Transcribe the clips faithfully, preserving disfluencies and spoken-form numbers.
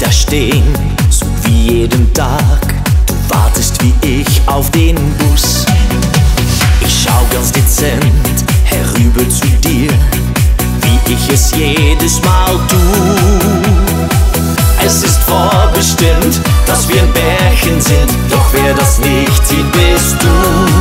da stehen, so wie jeden Tag. Du wartest wie ich auf den Bus. Ich schau ganz dezent herüber zu dir, wie ich es jedes Mal tu. Es ist vorbestimmt, dass wir ein Pärchen sind, doch wer das nicht sieht, bist du.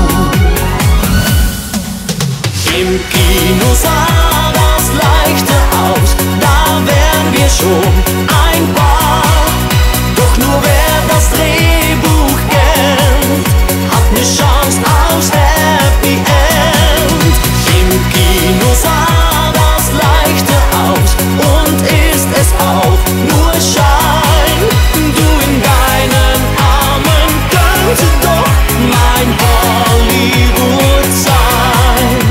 Im Kino sah das leichter aus, da wären wir schon ein Paar. Doch nur wer das Drehbuch kennt, hat ne Chance aufs Happy End. Im Kino sah das leichter aus und ist es auch nur Schein. Du in deinen Armen könntest doch mein Hollywood sein.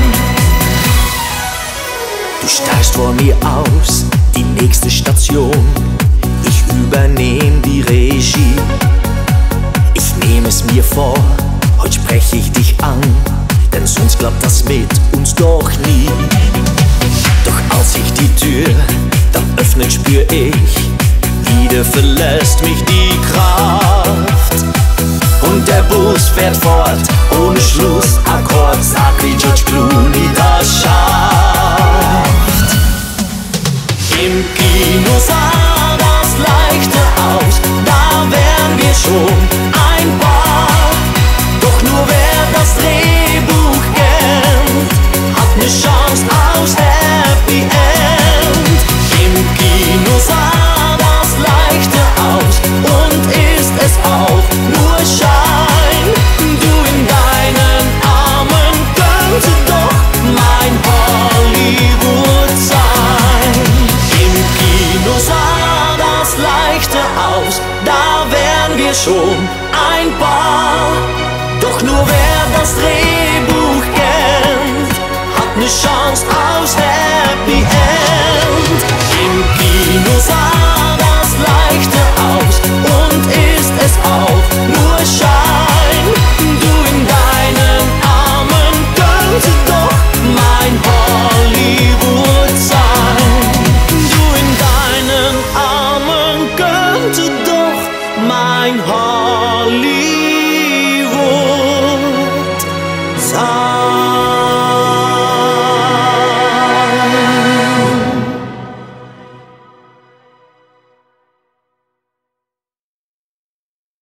Du steigst vor mir aus, die nächste Station. Ich übernehm die Regie. Ich nehm es mir vor, heute sprech ich dich an, denn sonst klappt das mit uns doch nie. Doch als ich die Tür dann öffnet, spür ich, wieder verlässt mich die Kraft. Und der Bus fährt fort, ohne Schlussakkord, sag wie George Clooney das schafft. Im Kino sah das leichter aus, da wären wir schon ein Paar. Doch nur wer das Drehbuch kennt, hat ne Chance aufs Happy End. Im Kino sah das leichter aus und ist es auch nur Schein. Du in deinen Armen könntest doch mein Hollywood sein. Im Kino sah das leichter aus, da wären wir schon ein Paar. Doch nur wer das Drehbuch kennt, hat ne Chance